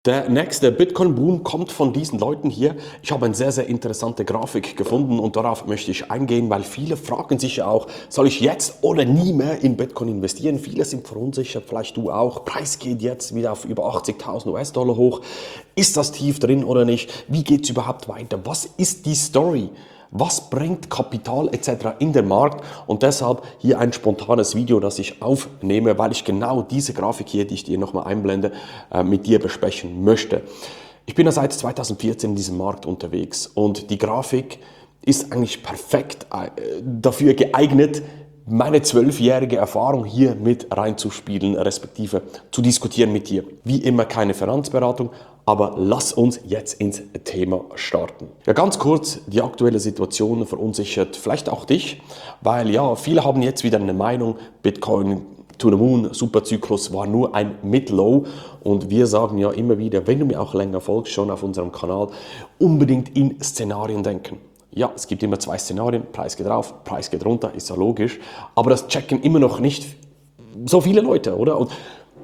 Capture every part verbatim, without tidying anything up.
Der nächste Bitcoin-Boom kommt von diesen Leuten hier. Ich habe eine sehr, sehr interessante Grafik gefunden und darauf möchte ich eingehen, weil viele fragen sich ja auch, soll ich jetzt oder nie mehr in Bitcoin investieren? Viele sind verunsichert, vielleicht du auch. Preis geht jetzt wieder auf über achtzigtausend US-Dollar hoch. Ist das tief drin oder nicht? Wie geht es überhaupt weiter? Was ist die Story? Was bringt Kapital et cetera in den Markt? Und deshalb hier ein spontanes Video, das ich aufnehme, weil ich genau diese Grafik hier, die ich dir nochmal einblende, mit dir besprechen möchte. Ich bin ja seit zweitausendvierzehn in diesem Markt unterwegs und die Grafik ist eigentlich perfekt dafür geeignet, meine zwölfjährige Erfahrung hier mit reinzuspielen, respektive zu diskutieren mit dir. Wie immer keine Finanzberatung, aber lass uns jetzt ins Thema starten. Ja, ganz kurz, die aktuelle Situation verunsichert vielleicht auch dich, weil ja, viele haben jetzt wieder eine Meinung, Bitcoin to the Moon, Superzyklus war nur ein Mid-Low und wir sagen ja immer wieder, wenn du mir auch länger folgst, schon auf unserem Kanal, unbedingt in Szenarien denken. Ja, es gibt immer zwei Szenarien, Preis geht rauf, Preis geht runter, ist ja logisch, aber das checken immer noch nicht so viele Leute, oder? Und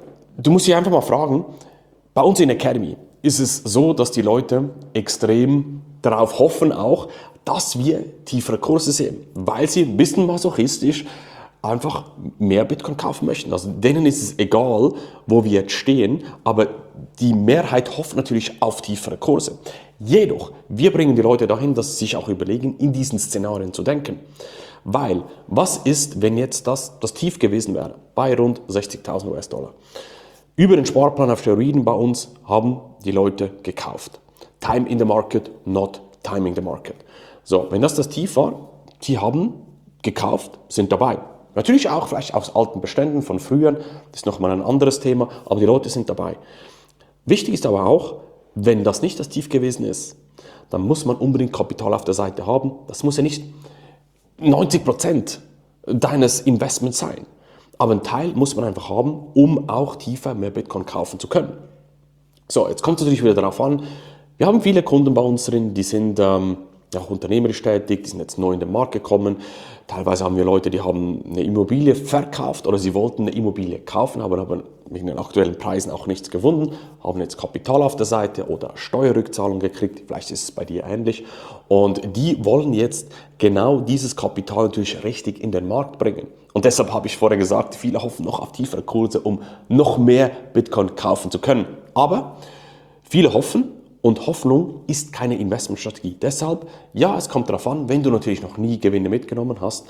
du musst dich einfach mal fragen, bei uns in Academy ist es so, dass die Leute extrem darauf hoffen auch, dass wir tiefere Kurse sehen, weil sie ein bisschen masochistisch einfach mehr Bitcoin kaufen möchten. Also denen ist es egal, wo wir jetzt stehen, aber die Mehrheit hofft natürlich auf tiefere Kurse. Jedoch, wir bringen die Leute dahin, dass sie sich auch überlegen, in diesen Szenarien zu denken. Weil, was ist, wenn jetzt das, das Tief gewesen wäre, bei rund sechzigtausend US-Dollar? Über den Sparplan auf Steroiden bei uns haben die Leute gekauft. Time in the market, not timing the market. So, wenn das das Tief war, sie haben gekauft, sind dabei. Natürlich auch vielleicht aus alten Beständen von früher, das ist nochmal ein anderes Thema, aber die Leute sind dabei. Wichtig ist aber auch, wenn das nicht das Tief gewesen ist, dann muss man unbedingt Kapital auf der Seite haben. Das muss ja nicht neunzig Prozent deines Investments sein. Aber ein Teil muss man einfach haben, um auch tiefer mehr Bitcoin kaufen zu können. So, jetzt kommt es natürlich wieder darauf an, wir haben viele Kunden bei uns drin, die sind ähm, auch unternehmerisch tätig, die sind jetzt neu in den Markt gekommen. Teilweise haben wir Leute, die haben eine Immobilie verkauft oder sie wollten eine Immobilie kaufen, aber haben wegen den aktuellen Preisen auch nichts gefunden, haben jetzt Kapital auf der Seite oder Steuerrückzahlung gekriegt, vielleicht ist es bei dir ähnlich. Und die wollen jetzt genau dieses Kapital natürlich richtig in den Markt bringen. Und deshalb habe ich vorher gesagt, viele hoffen noch auf tiefere Kurse, um noch mehr Bitcoin kaufen zu können. Aber viele hoffen, und Hoffnung ist keine Investmentstrategie. Deshalb, ja, es kommt darauf an, wenn du natürlich noch nie Gewinne mitgenommen hast,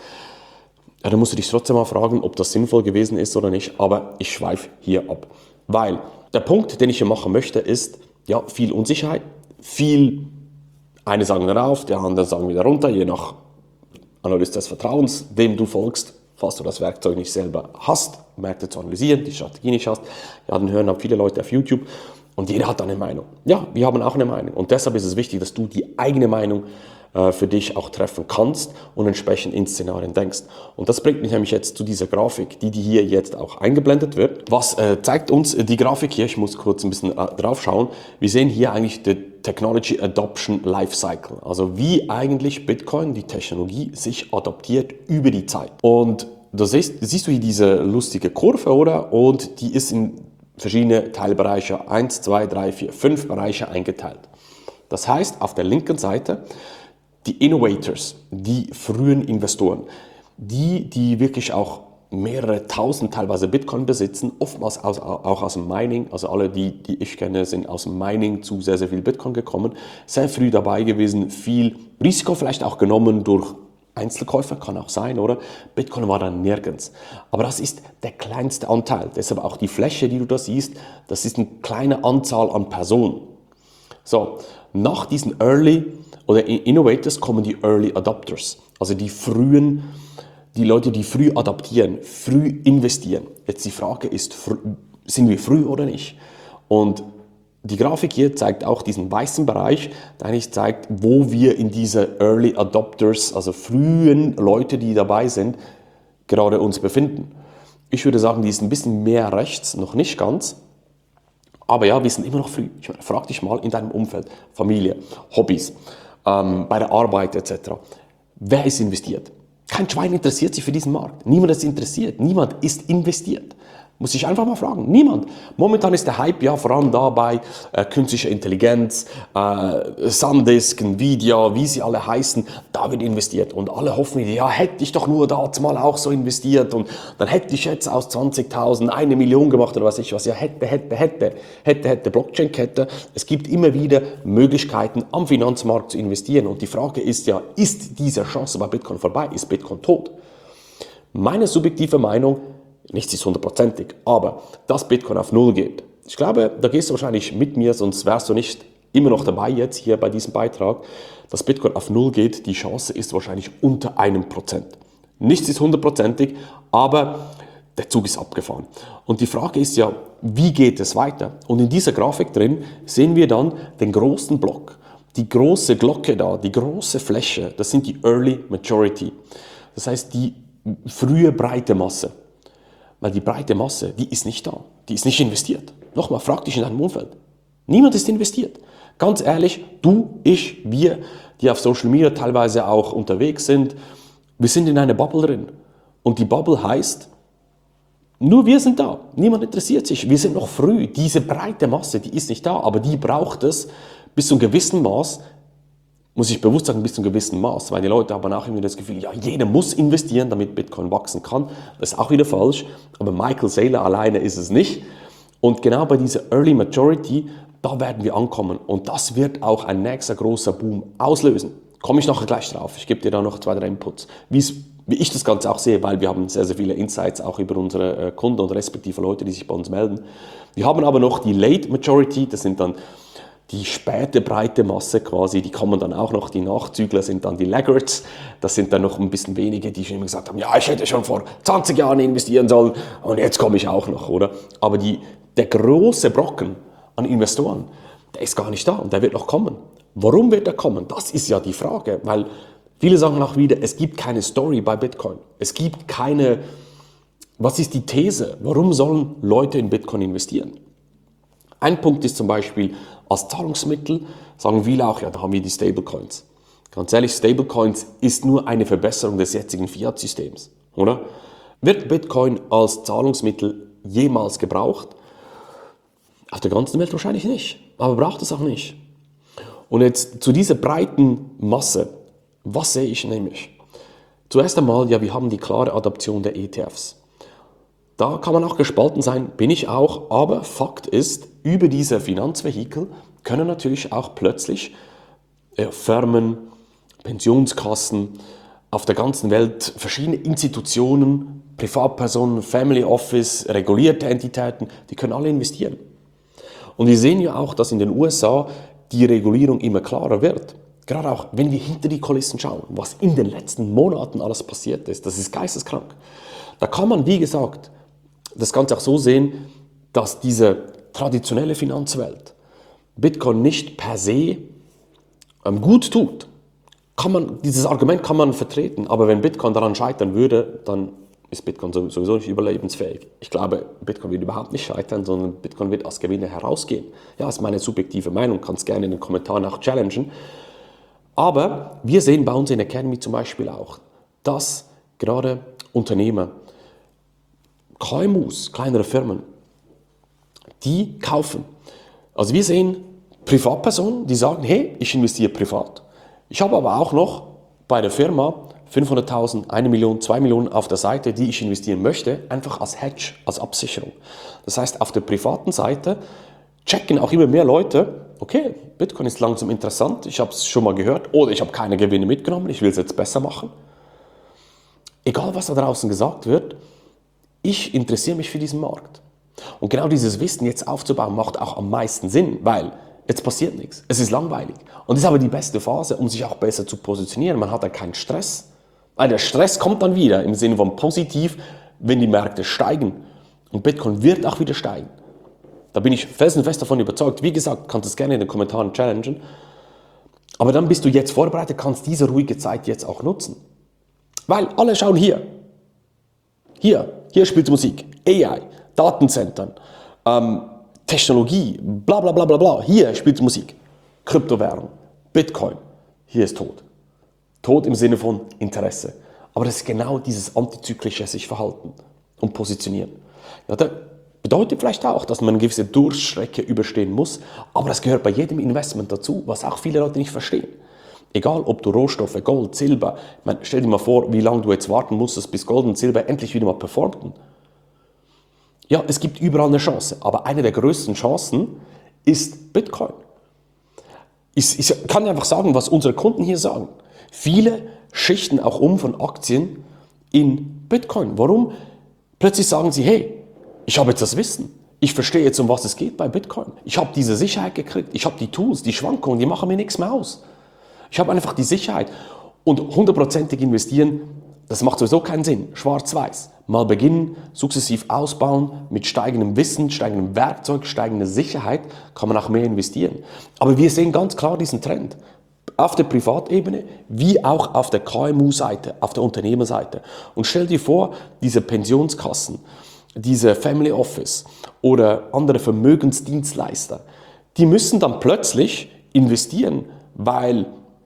ja, dann musst du dich trotzdem mal fragen, ob das sinnvoll gewesen ist oder nicht. Aber ich schweife hier ab. Weil der Punkt, den ich hier machen möchte, ist, ja, viel Unsicherheit, viel, eine sagen rauf, die anderen sagen wieder runter, je nach Analyst des Vertrauens, dem du folgst. Falls du das Werkzeug nicht selber hast, Märkte zu analysieren, die Strategie nicht hast, ja, dann hören auch viele Leute auf YouTube. Und jeder hat eine Meinung. Ja, wir haben auch eine Meinung. Und deshalb ist es wichtig, dass du die eigene Meinung äh, für dich auch treffen kannst und entsprechend in Szenarien denkst. Und das bringt mich nämlich jetzt zu dieser Grafik, die, die hier jetzt auch eingeblendet wird. Was äh, zeigt uns die Grafik hier? Ich muss kurz ein bisschen äh, drauf schauen. Wir sehen hier eigentlich die Technology Adoption Life Cycle. Also wie eigentlich Bitcoin, die Technologie, sich adaptiert über die Zeit. Und da siehst, siehst du hier diese lustige Kurve, oder? Und die ist in verschiedene Teilbereiche, eins, zwei, drei, vier, fünf Bereiche eingeteilt. Das heißt, auf der linken Seite die Innovators, die frühen Investoren, die, die wirklich auch mehrere tausend teilweise Bitcoin besitzen, oftmals aus, auch aus dem Mining, also alle, die, die ich kenne, sind aus dem Mining zu sehr, sehr viel Bitcoin gekommen, sehr früh dabei gewesen, viel Risiko vielleicht auch genommen durch Einzelkäufer, kann auch sein, oder? Bitcoin war dann nirgends. Aber das ist der kleinste Anteil. Deshalb auch die Fläche, die du da siehst, das ist eine kleine Anzahl an Personen. So, nach diesen Early oder Innovators kommen die Early Adopters. Also die frühen, die Leute, die früh adaptieren, früh investieren. Jetzt die Frage ist, sind wir früh oder nicht? Und die Grafik hier zeigt auch diesen weißen Bereich, der eigentlich zeigt, wo wir in diese Early Adopters, also frühen Leute, die dabei sind, gerade uns befinden. Ich würde sagen, die ist ein bisschen mehr rechts, noch nicht ganz. Aber ja, wir sind immer noch früh. Ich meine, frag dich mal in deinem Umfeld, Familie, Hobbys, ähm, bei der Arbeit et cetera. Wer ist investiert? Kein Schwein interessiert sich für diesen Markt. Niemand ist interessiert. Niemand ist investiert. Muss ich einfach mal fragen. Niemand. Momentan ist der Hype ja vor allem dabei, äh, künstliche Intelligenz, äh, SanDisk, Nvidia, wie sie alle heißen, da wird investiert. Und alle hoffen, ja, hätte ich doch nur da mal auch so investiert und dann hätte ich jetzt aus zwanzigtausend eine Million gemacht oder was ich was. Ja, hätte, hätte, hätte, hätte, hätte, Blockchain-Kette. Es gibt immer wieder Möglichkeiten, am Finanzmarkt zu investieren. Und die Frage ist ja, ist diese Chance bei Bitcoin vorbei? Ist Bitcoin tot? Meine subjektive Meinung, nichts ist hundertprozentig, aber dass Bitcoin auf Null geht. Ich glaube, da gehst du wahrscheinlich mit mir, sonst wärst du nicht immer noch dabei jetzt hier bei diesem Beitrag. Dass Bitcoin auf Null geht, die Chance ist wahrscheinlich unter einem Prozent. Nichts ist hundertprozentig, aber der Zug ist abgefahren. Und die Frage ist ja, wie geht es weiter? Und in dieser Grafik drin sehen wir dann den großen Block. Die große Glocke da, die große Fläche, das sind die Early Majority. Das heißt, die frühe breite Masse. Weil die breite Masse, die ist nicht da. Die ist nicht investiert. Nochmal, frag dich in deinem Umfeld. Niemand ist investiert. Ganz ehrlich, du, ich, wir, die auf Social Media teilweise auch unterwegs sind, wir sind in einer Bubble drin. Und die Bubble heißt, nur wir sind da. Niemand interessiert sich. Wir sind noch früh. Diese breite Masse, die ist nicht da. Aber die braucht es bis zu einem gewissen Maß, muss ich bewusst sagen, bis zu einem gewissen Maß, weil die Leute haben auch immer das Gefühl, ja, jeder muss investieren, damit Bitcoin wachsen kann. Das ist auch wieder falsch, aber Michael Saylor alleine ist es nicht. Und genau bei dieser Early Majority, da werden wir ankommen. Und das wird auch ein nächster großer Boom auslösen. Komme ich nachher gleich drauf. Ich gebe dir da noch zwei, drei Inputs, wie ich das Ganze auch sehe, weil wir haben sehr, sehr viele Insights auch über unsere Kunden und respektive Leute, die sich bei uns melden. Wir haben aber noch die Late Majority, das sind dann die späte breite Masse quasi, die kommen dann auch noch, die Nachzügler sind dann die Laggards, das sind dann noch ein bisschen wenige, die schon immer gesagt haben, ja, ich hätte schon vor zwanzig Jahren investieren sollen und jetzt komme ich auch noch, oder? Aber die, der große Brocken an Investoren, der ist gar nicht da und der wird noch kommen. Warum wird er kommen? Das ist ja die Frage, weil viele sagen auch wieder, es gibt keine Story bei Bitcoin. Es gibt keine, was ist die These? Warum sollen Leute in Bitcoin investieren? Ein Punkt ist zum Beispiel, als Zahlungsmittel sagen viele auch, ja, da haben wir die Stablecoins. Ganz ehrlich, Stablecoins ist nur eine Verbesserung des jetzigen Fiat-Systems, oder? Wird Bitcoin als Zahlungsmittel jemals gebraucht? Auf der ganzen Welt wahrscheinlich nicht, aber braucht es auch nicht. Und jetzt zu dieser breiten Masse, was sehe ich nämlich? Zuerst einmal, ja, wir haben die klare Adaption der E T Fs. Da kann man auch gespalten sein, bin ich auch, aber Fakt ist, über diese Finanzvehikel können natürlich auch plötzlich äh, Firmen, Pensionskassen auf der ganzen Welt, verschiedene Institutionen, Privatpersonen, Family Office, regulierte Entitäten, die können alle investieren. Und wir sehen ja auch, dass in den U S A die Regulierung immer klarer wird. Gerade auch, wenn wir hinter die Kulissen schauen, was in den letzten Monaten alles passiert ist, das ist geisteskrank. Da kann man, wie gesagt, das Ganze auch so sehen, dass diese traditionelle Finanzwelt Bitcoin nicht per se ähm, gut tut. Kann man, dieses Argument kann man vertreten, aber wenn Bitcoin daran scheitern würde, dann ist Bitcoin sowieso nicht überlebensfähig. Ich glaube, Bitcoin wird überhaupt nicht scheitern, sondern Bitcoin wird als Gewinner herausgehen. Ja, das ist meine subjektive Meinung, kannst gerne in den Kommentaren auch challengen. Aber wir sehen bei uns in Academy zum Beispiel auch, dass gerade Unternehmer, K M Us, kleinere Firmen, die kaufen. Also wir sehen Privatpersonen, die sagen, hey, ich investiere privat. Ich habe aber auch noch bei der Firma fünfhunderttausend, eine Million, zwei Millionen auf der Seite, die ich investieren möchte, einfach als Hedge, als Absicherung. Das heißt, auf der privaten Seite checken auch immer mehr Leute, okay, Bitcoin ist langsam interessant, ich habe es schon mal gehört oder ich habe keine Gewinne mitgenommen, ich will es jetzt besser machen. Egal, was da draußen gesagt wird, ich interessiere mich für diesen Markt. Und genau dieses Wissen jetzt aufzubauen, macht auch am meisten Sinn, weil jetzt passiert nichts. Es ist langweilig. Und das ist aber die beste Phase, um sich auch besser zu positionieren. Man hat dann keinen Stress. Weil der Stress kommt dann wieder im Sinne von positiv, wenn die Märkte steigen. Und Bitcoin wird auch wieder steigen. Da bin ich felsenfest davon überzeugt. Wie gesagt, kannst du es gerne in den Kommentaren challengen. Aber dann bist du jetzt vorbereitet, kannst diese ruhige Zeit jetzt auch nutzen. Weil alle schauen hier. Hier, hier spielt Musik, A I, Datenzentren, ähm, Technologie, bla bla bla bla bla. Hier spielt Musik, Kryptowährung, Bitcoin, hier ist tot. Tot im Sinne von Interesse. Aber das ist genau dieses antizyklische sich verhalten und positionieren. Ja, der, Bedeutet vielleicht auch, dass man eine gewisse Durststrecke überstehen muss, aber das gehört bei jedem Investment dazu, was auch viele Leute nicht verstehen. Egal, ob du Rohstoffe, Gold, Silber, ich meine, stell dir mal vor, wie lange du jetzt warten musstest, bis Gold und Silber endlich wieder mal performten. Ja, es gibt überall eine Chance, aber eine der größten Chancen ist Bitcoin. Ich, ich kann dir einfach sagen, was unsere Kunden hier sagen. Viele schichten auch um von Aktien in Bitcoin. Warum? Plötzlich sagen sie, hey, ich habe jetzt das Wissen. Ich verstehe jetzt, um was es geht bei Bitcoin. Ich habe diese Sicherheit gekriegt. Ich habe die Tools, die Schwankungen, die machen mir nichts mehr aus. Ich habe einfach die Sicherheit. Und hundertprozentig investieren, das macht sowieso keinen Sinn. Schwarz-Weiß. Mal beginnen, sukzessiv ausbauen, mit steigendem Wissen, steigendem Werkzeug, steigender Sicherheit kann man auch mehr investieren. Aber wir sehen ganz klar diesen Trend. Auf der Privatebene, wie auch auf der K M U-Seite, auf der Unternehmerseite. Und stell dir vor, diese Pensionskassen, diese Family Office oder andere Vermögensdienstleister, die müssen dann plötzlich investieren, weil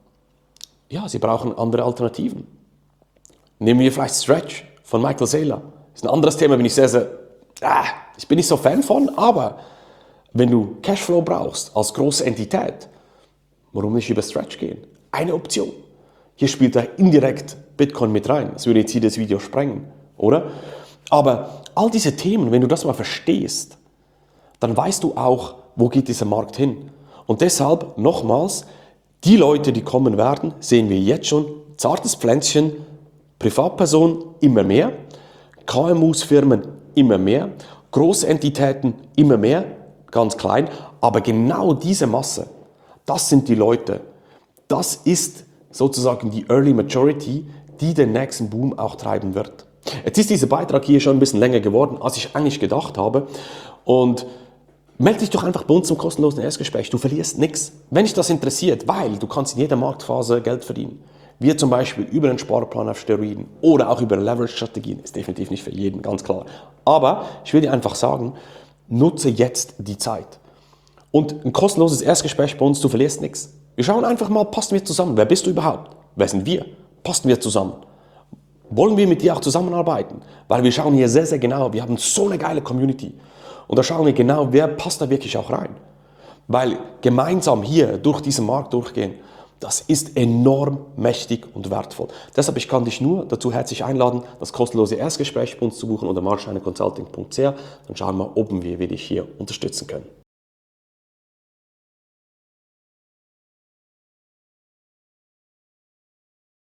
ja, sie brauchen andere Alternativen. Nehmen wir vielleicht Stretch von Michael Saylor. Das ist ein anderes Thema, bin ich sehr, sehr, ah, ich bin nicht so Fan von, aber wenn du Cashflow brauchst als große Entität, warum nicht über Stretch gehen? Eine Option. Hier spielt da indirekt Bitcoin mit rein. Das würde jetzt hier das Video sprengen, oder? Aber all diese Themen, wenn du das mal verstehst, dann weißt du auch, wo geht dieser Markt hin. Und deshalb, nochmals, die Leute, die kommen werden, sehen wir jetzt schon, zartes Pflänzchen, Privatpersonen immer mehr, K M Us, Firmen immer mehr, Großentitäten immer mehr, ganz klein, aber genau diese Masse, das sind die Leute, das ist sozusagen die Early Majority, die den nächsten Boom auch treiben wird. Jetzt ist dieser Beitrag hier schon ein bisschen länger geworden, als ich eigentlich gedacht habe, und melde dich doch einfach bei uns zum kostenlosen Erstgespräch, du verlierst nichts, wenn dich das interessiert, weil du kannst in jeder Marktphase Geld verdienen. Wir zum Beispiel über einen Sparplan auf Steroiden oder auch über Leverage-Strategien, ist definitiv nicht für jeden, ganz klar. Aber ich will dir einfach sagen, nutze jetzt die Zeit. Und ein kostenloses Erstgespräch bei uns, du verlierst nichts. Wir schauen einfach mal, passen wir zusammen? Wer bist du überhaupt? Wer sind wir? Passen wir zusammen? Wollen wir mit dir auch zusammenarbeiten? Weil wir schauen hier sehr, sehr genau, wir haben so eine geile Community. Und da schauen wir genau, wer passt da wirklich auch rein. Weil gemeinsam hier durch diesen Markt durchgehen, das ist enorm mächtig und wertvoll. Deshalb, ich kann dich nur dazu herzlich einladen, das kostenlose Erstgespräch bei uns zu buchen unter marscheineconsulting punkt c h. Dann schauen wir, ob wir dich hier unterstützen können.